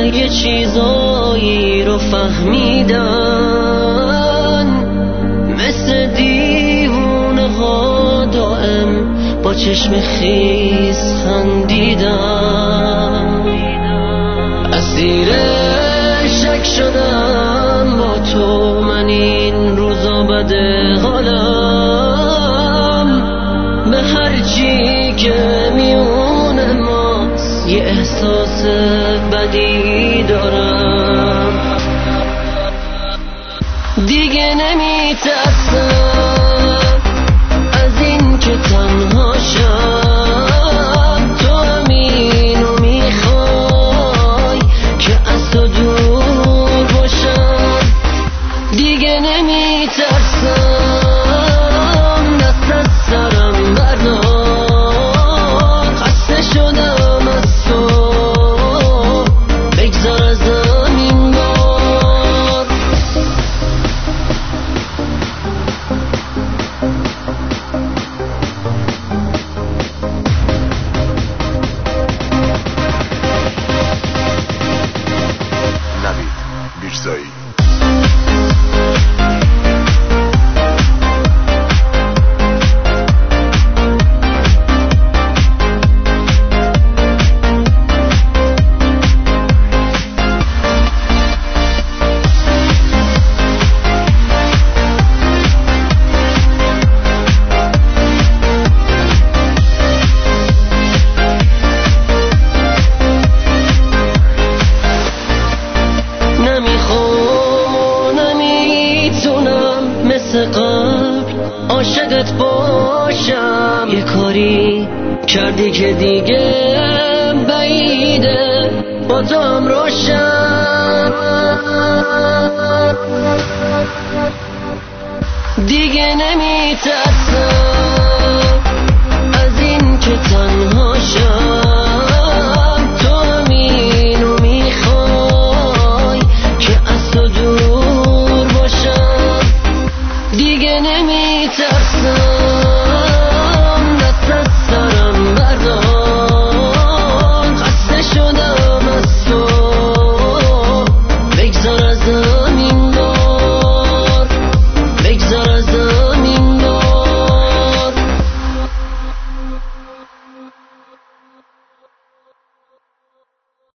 یه چیزایی رو فهمیدن، مثل دیوونه ها دائم با چشم خیس خندیدن. اسیر شک شدم با تو، من این روزا بده حالم، به هر چی که میونه ماست یه احساس بدی دارم. دیگه نمیترسم از این که تنها شم، تو همینو میخوای که از تو دور باشم. دیگه نمیترسم، دست از سرم بردار، خسته شدم از تو، بگذار ازم این بار. نوید میرزایی. مثل قبل عاشقت باشم، یه کاری کردی که دیگه بعیده با تو هم روشم. دیگه نمیترسم از این که تنها شم، تو همینو میخوای که از تو دور باشم. دیگه نمیترسم